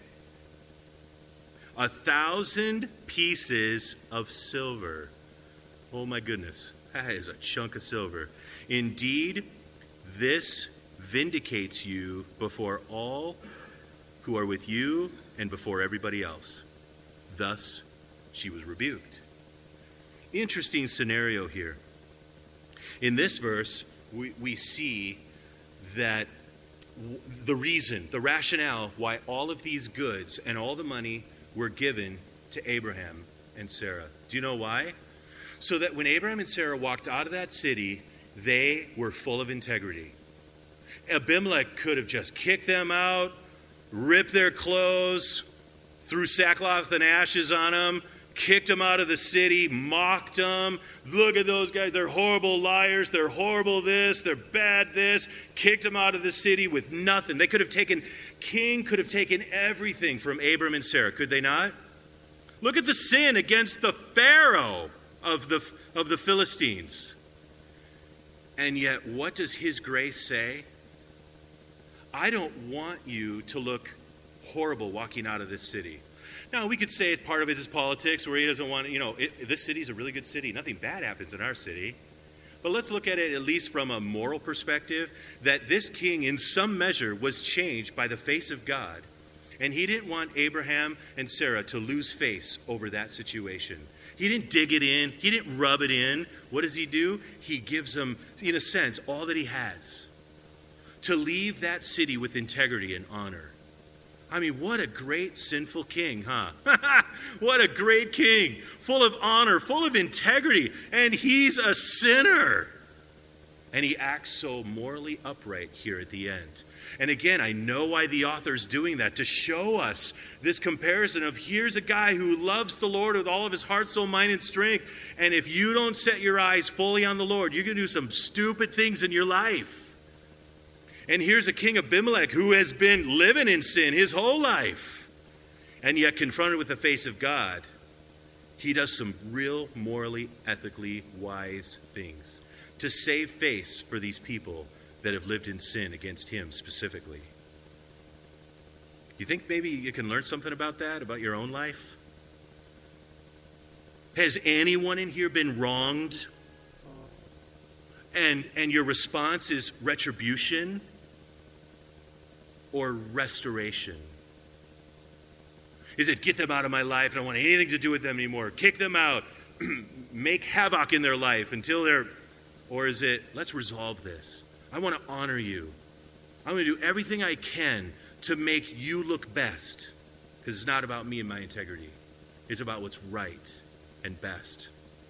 Speaker 1: 1,000 pieces of silver. Oh my goodness, that is a chunk of silver. Indeed, this vindicates you before all who are with you and before everybody else. Thus, she was rebuked. Interesting scenario here. In this verse, we see that the reason, the rationale why all of these goods and all the money were given to Abraham and Sarah. Do you know why? So that when Abraham and Sarah walked out of that city, they were full of integrity. Abimelech could have just kicked them out, ripped their clothes, threw sackcloth and ashes on them, kicked them out of the city, mocked them. Look at those guys. They're horrible liars. They're horrible this. They're bad this. Kicked them out of the city with nothing. King could have taken everything from Abram and Sarah, could they not? Look at the sin against the Pharaoh of the Philistines. And yet, what does his grace say? I don't want you to look horrible walking out of this city. Now, we could say part of it is politics, where he doesn't want, this city's a really good city. Nothing bad happens in our city. But let's look at it at least from a moral perspective, that this king in some measure was changed by the face of God. And he didn't want Abraham and Sarah to lose face over that situation. He didn't dig it in. He didn't rub it in. What does he do? He gives them, in a sense, all that he has. to leave that city with integrity and honor. I mean, what a great sinful king, huh? What a great king, full of honor, full of integrity, and he's a sinner. And he acts so morally upright here at the end. And again, I know why the author's doing that, to show us this comparison of here's a guy who loves the Lord with all of his heart, soul, mind, and strength. And if you don't set your eyes fully on the Lord, you're going to do some stupid things in your life. And here's a king Abimelech who has been living in sin his whole life. And yet confronted with the face of God, he does some real morally, ethically wise things to save face for these people that have lived in sin against him specifically. You think maybe you can learn something about that, about your own life? Has anyone in here been wronged? And your response is retribution or restoration? Is it get them out of my life, I don't want anything to do with them anymore, kick them out, make havoc in their life until they're... Or is it, let's resolve this. I want to honor you. I'm going to do everything I can to make you look best. Because it's not about me and my integrity. It's about what's right and best.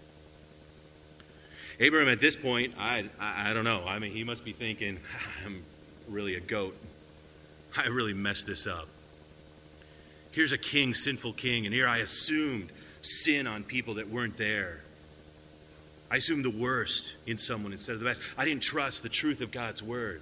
Speaker 1: Abraham at this point, I don't know. I mean, he must be thinking, I'm really a goat. I really messed this up. Here's a king, sinful king, and here I assumed sin on people that weren't there. I assumed the worst in someone instead of the best. I didn't trust the truth of God's word.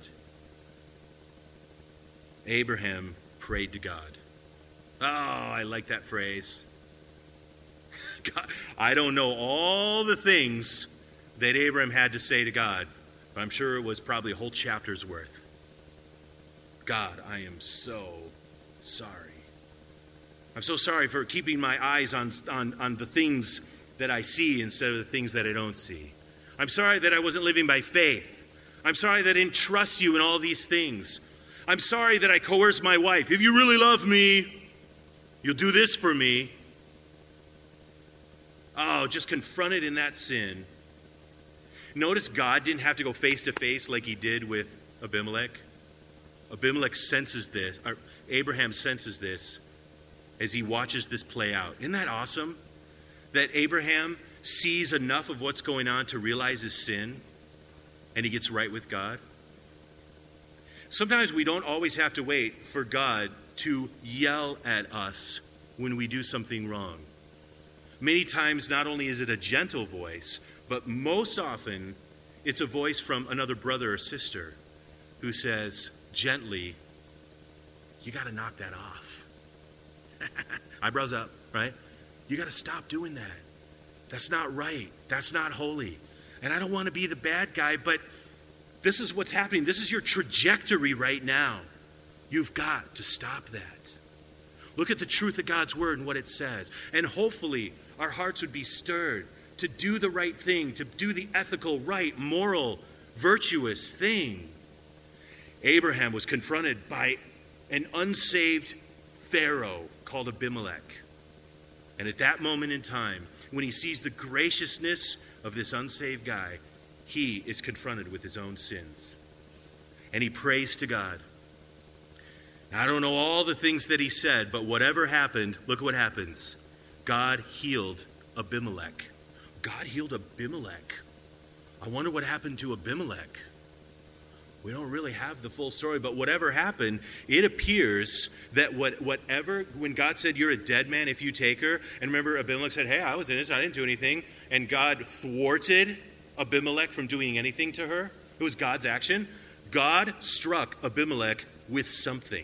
Speaker 1: Abraham prayed to God. Oh, I like that phrase. God, I don't know all the things that Abraham had to say to God, but I'm sure it was probably a whole chapter's worth. God, I am so sorry. I'm so sorry for keeping my eyes on the things that I see instead of the things that I don't see. I'm sorry that I wasn't living by faith. I'm sorry that I didn't trust you in all these things. I'm sorry that I coerced my wife. If you really love me, you'll do this for me. Oh, just confronted in that sin. Notice God didn't have to go face to face like he did with Abimelech. Abimelech senses this, or Abraham senses this as he watches this play out. Isn't that awesome? That Abraham sees enough of what's going on to realize his sin, and he gets right with God. Sometimes we don't always have to wait for God to yell at us when we do something wrong. Many times, not only is it a gentle voice, but most often, it's a voice from another brother or sister who says, gently, you got to knock that off. Eyebrows up, right? You got to stop doing that. That's not right. That's not holy. And I don't want to be the bad guy, but this is what's happening. This is your trajectory right now. You've got to stop that. Look at the truth of God's word and what it says. And hopefully our hearts would be stirred to do the right thing, to do the ethical, right, moral, virtuous thing. Abraham was confronted by an unsaved Pharaoh called Abimelech. And at that moment in time, when he sees the graciousness of this unsaved guy, he is confronted with his own sins. And he prays to God. Now, I don't know all the things that he said, but whatever happened, look what happens. God healed Abimelech. God healed Abimelech. I wonder what happened to Abimelech. We don't really have the full story, but whatever happened, it appears that whatever, when God said, you're a dead man if you take her, and remember Abimelech said, hey, I was innocent, I didn't do anything, and God thwarted Abimelech from doing anything to her. It was God's action. God struck Abimelech with something.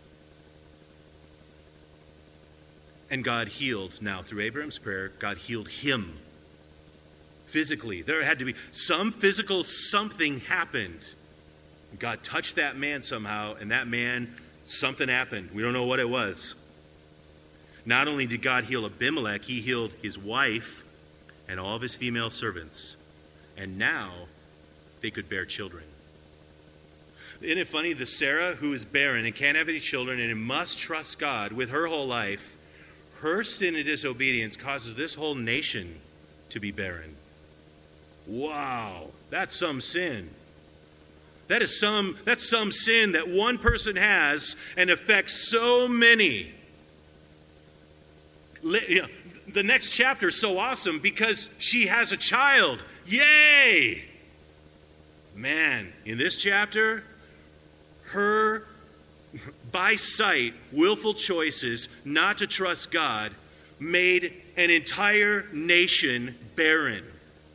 Speaker 1: And God healed, now through Abraham's prayer, God healed him. Physically, there had to be some physical something happened. God touched that man somehow, and that man, something happened. We don't know what it was. Not only did God heal Abimelech, he healed his wife and all of his female servants. And now they could bear children. Isn't it funny? The Sarah who is barren and can't have any children and must trust God with her whole life, her sin and disobedience causes this whole nation to be barren. Wow, that's some sin. That's some sin that one person has and affects so many. The next chapter is so awesome because she has a child. Yay! Man, in this chapter, her, by sight, willful choices not to trust God made an entire nation barren.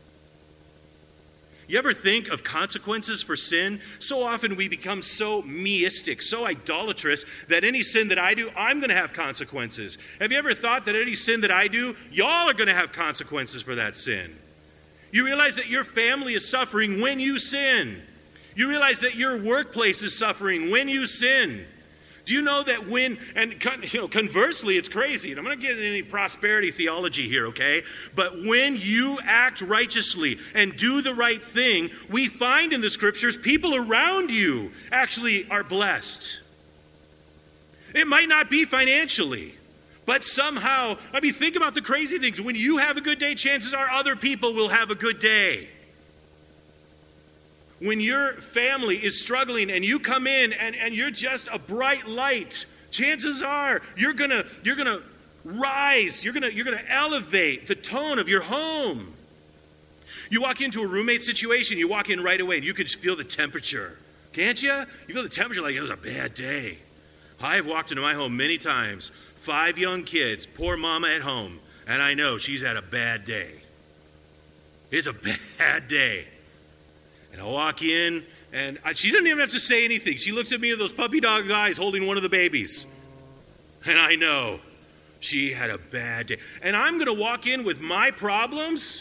Speaker 1: You ever think of consequences for sin? So often we become so meistic, so idolatrous, that any sin that I do, I'm going to have consequences. Have you ever thought that any sin that I do, y'all are going to have consequences for that sin? You realize that your family is suffering when you sin. You realize that your workplace is suffering when you sin. Do you know that conversely, it's crazy, and I'm not getting any prosperity theology here, okay? But when you act righteously and do the right thing, we find in the scriptures people around you actually are blessed. It might not be financially, but somehow, think about the crazy things. When you have a good day, chances are other people will have a good day. When your family is struggling and you come in and you're just a bright light, chances are you're gonna rise, you're gonna elevate the tone of your home. You walk into a roommate situation, you walk in right away and you can just feel the temperature. Can't you? You feel the temperature like it was a bad day. I have walked into my home many times, 5 young kids, poor mama at home, and I know she's had a bad day. It's a bad day. And I walk in, and she doesn't even have to say anything. She looks at me with those puppy dog eyes holding one of the babies. And I know she had a bad day. And I'm going to walk in with my problems?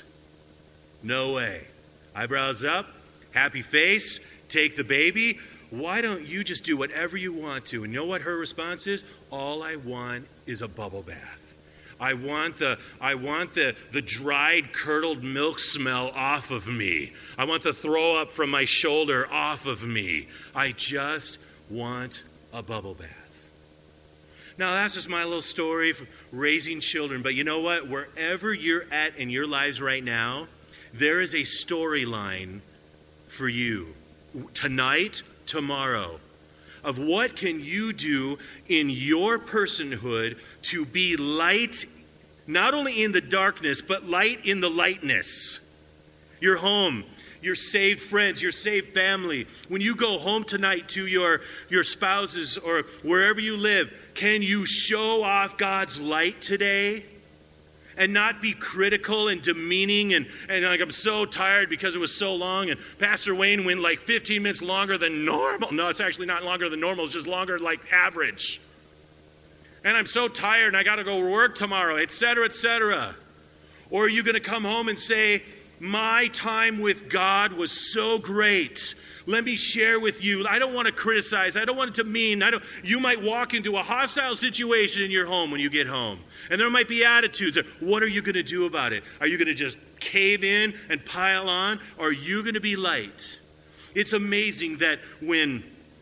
Speaker 1: No way. Eyebrows up, happy face, take the baby. Why don't you just do whatever you want to? And you know what her response is? All I want is a bubble bath. I want the dried, curdled milk smell off of me. I want the throw up from my shoulder off of me. I just want a bubble bath. Now, that's just my little story of raising children. But you know what? Wherever you're at in your lives right now, there is a storyline for you tonight, tomorrow, of what can you do in your personhood to be light, not only in the darkness, but light in the lightness. Your home, your saved friends, your saved family. When you go home tonight to your spouses or wherever you live, can you show off God's light today? And not be critical and demeaning and like, I'm so tired because it was so long, and Pastor Wayne went like 15 minutes longer than normal. No, it's actually not longer than normal. It's just longer like average. And I'm so tired and I got to go work tomorrow, etc., etc. Or are you going to come home and say, my time with God was so great. Let me share with you. I don't want to criticize. I don't want it to mean. You might walk into a hostile situation in your home when you get home. And there might be attitudes. What are you going to do about it? Are you going to just cave in and pile on? Or are you going to be light? It's amazing that when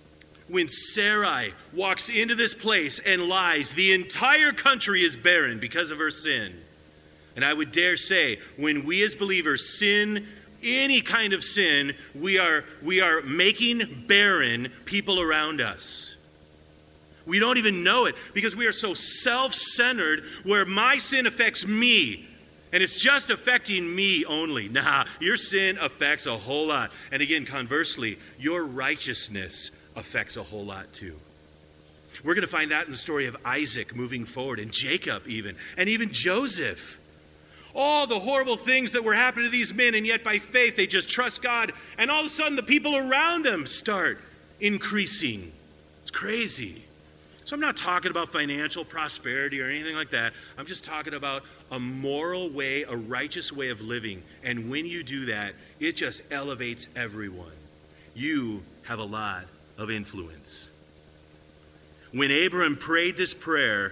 Speaker 1: Sarai walks into this place and lies, the entire country is barren because of her sin. And I would dare say, when we as believers sin, any kind of sin, we are making barren people around us. We don't even know it because we are so self-centered where my sin affects me. And it's just affecting me only. Nah, your sin affects a whole lot. And again, conversely, your righteousness affects a whole lot too. We're going to find that in the story of Isaac moving forward, and Jacob even, and even Joseph. All the horrible things that were happening to these men, and yet by faith they just trust God. And all of a sudden the people around them start increasing. It's crazy. So I'm not talking about financial prosperity or anything like that. I'm just talking about a moral way, a righteous way of living. And when you do that, it just elevates everyone. You have a lot of influence. When Abraham prayed this prayer,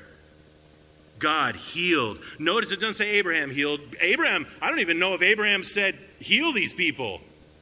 Speaker 1: God healed. Notice it doesn't say Abraham healed. Abraham, I don't even know if Abraham said, heal these people.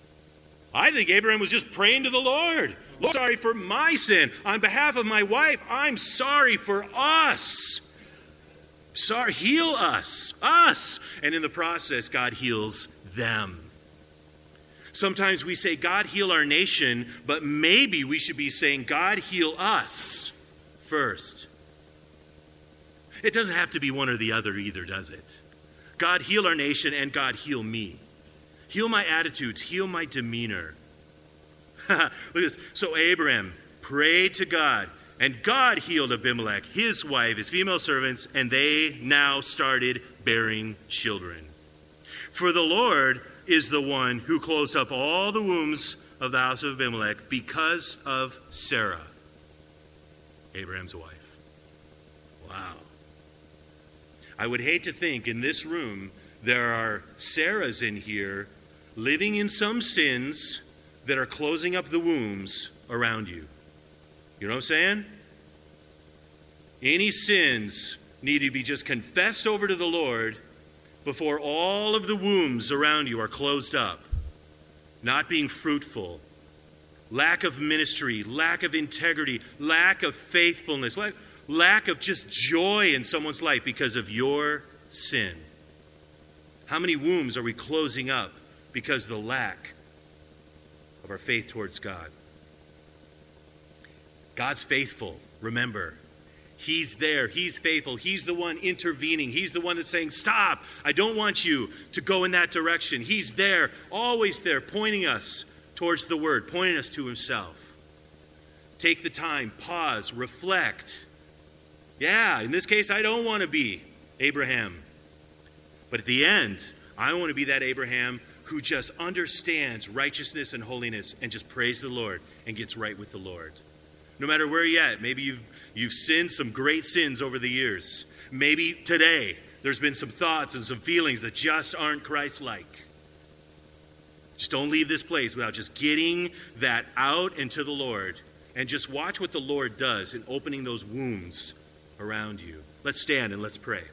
Speaker 1: I think Abraham was just praying to the Lord. Lord, sorry for my sin. On behalf of my wife, I'm sorry for us. Sorry, heal us. And in the process, God heals them. Sometimes we say, God, heal our nation, but maybe we should be saying, God, heal us first. It doesn't have to be one or the other either, does it? God, heal our nation, and God, heal me. Heal my attitudes, heal my demeanor. Look at this. So Abraham prayed to God, and God healed Abimelech, his wife, his female servants, and they now started bearing children. For the Lord is the one who closed up all the wombs of the house of Abimelech because of Sarah, Abraham's wife. Wow. I would hate to think in this room there are Sarahs in here living in some sins that are closing up the wombs around you. You know what I'm saying? Any sins need to be just confessed over to the Lord before all of the wombs around you are closed up. Not being fruitful, lack of ministry, lack of integrity, lack of faithfulness, lack of just joy in someone's life because of your sin. How many wombs are we closing up because of the lack of our faith towards God? God's faithful, remember. He's there. He's faithful. He's the one intervening. He's the one that's saying, stop. I don't want you to go in that direction. He's there, always there, pointing us towards the Word, pointing us to Himself. Take the time, pause, reflect. Yeah, in this case, I don't want to be Abraham. But at the end, I want to be that Abraham who just understands righteousness and holiness and just prays the Lord and gets right with the Lord. No matter where you're at, maybe you've sinned some great sins over the years. Maybe today there's been some thoughts and some feelings that just aren't Christ-like. Just don't leave this place without just getting that out into the Lord and just watch what the Lord does in opening those wombs around you. Let's stand and let's pray.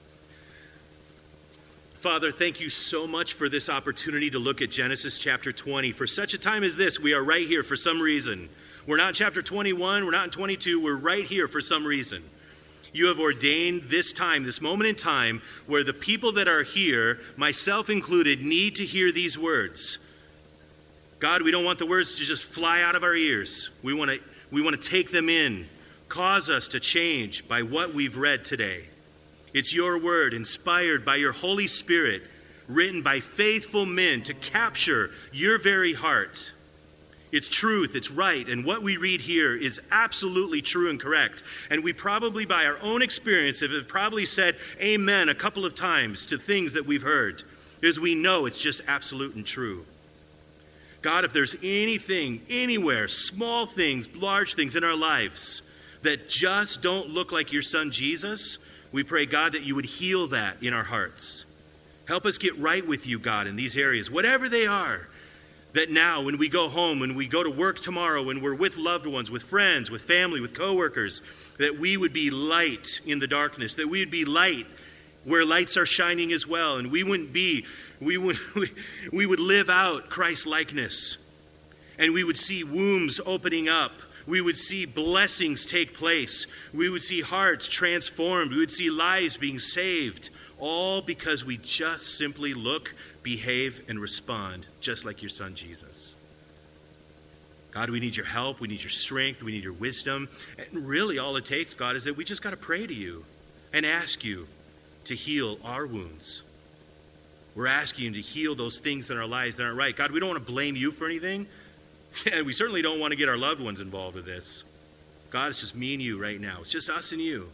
Speaker 1: Father, thank you so much for this opportunity to look at Genesis chapter 20. For such a time as this, we are right here for some reason. We're not in chapter 21, we're not in 22, we're right here for some reason. You have ordained this time, this moment in time, where the people that are here, myself included, need to hear these words. God, we don't want the words to just fly out of our ears. We want to take them in. Cause us to change by what we've read today. It's your word, inspired by your Holy Spirit, written by faithful men to capture your very heart. It's truth, it's right, and what we read here is absolutely true and correct. And we probably, by our own experience, have probably said amen a couple of times to things that we've heard, because we know it's just absolute and true. God, if there's anything, anywhere, small things, large things in our lives that just don't look like your Son Jesus, we pray, God, that you would heal that in our hearts. Help us get right with you, God, in these areas, whatever they are. That now, when we go home, when we go to work tomorrow, when we're with loved ones, with friends, with family, with coworkers, that we would be light in the darkness, that we would be light where lights are shining as well, and we would live out Christ-likeness, and we would see wombs opening up. We would see blessings take place. We would see hearts transformed. We would see lives being saved, all because we just simply look, behave, and respond just like your Son Jesus. God, we need your help. We need your strength. We need your wisdom. And really all it takes, God, is that we just got to pray to you and ask you to heal our wounds. We're asking you to heal those things in our lives that aren't right. God, we don't want to blame you for anything. And we certainly don't want to get our loved ones involved with this. God, it's just me and you right now. It's just us and you.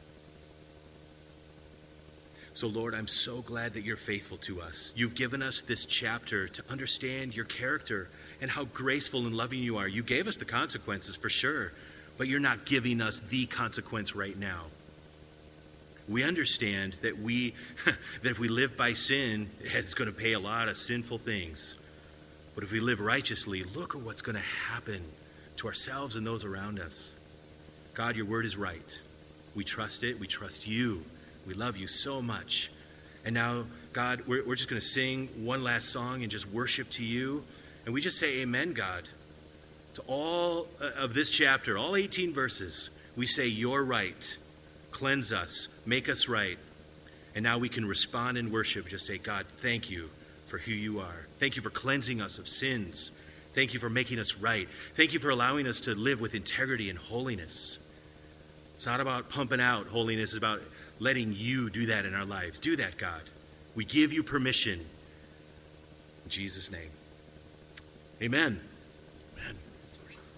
Speaker 1: So, Lord, I'm so glad that you're faithful to us. You've given us this chapter to understand your character and how graceful and loving you are. You gave us the consequences for sure, but you're not giving us the consequence right now. We understand that that if we live by sin, it's going to pay a lot of sinful things. But if we live righteously, look at what's going to happen to ourselves and those around us. God, your word is right. We trust it. We trust you. We love you so much. And now, God, we're just going to sing one last song and just worship to you. And we just say amen, God. To all of this chapter, all 18 verses, we say you're right. Cleanse us. Make us right. And now we can respond in worship. Just say, God, thank you for who you are. Thank you for cleansing us of sins. Thank you for making us right. Thank you for allowing us to live with integrity and holiness. It's not about pumping out holiness. It's about letting you do that in our lives. Do that, God. We give you permission. In Jesus' name. Amen.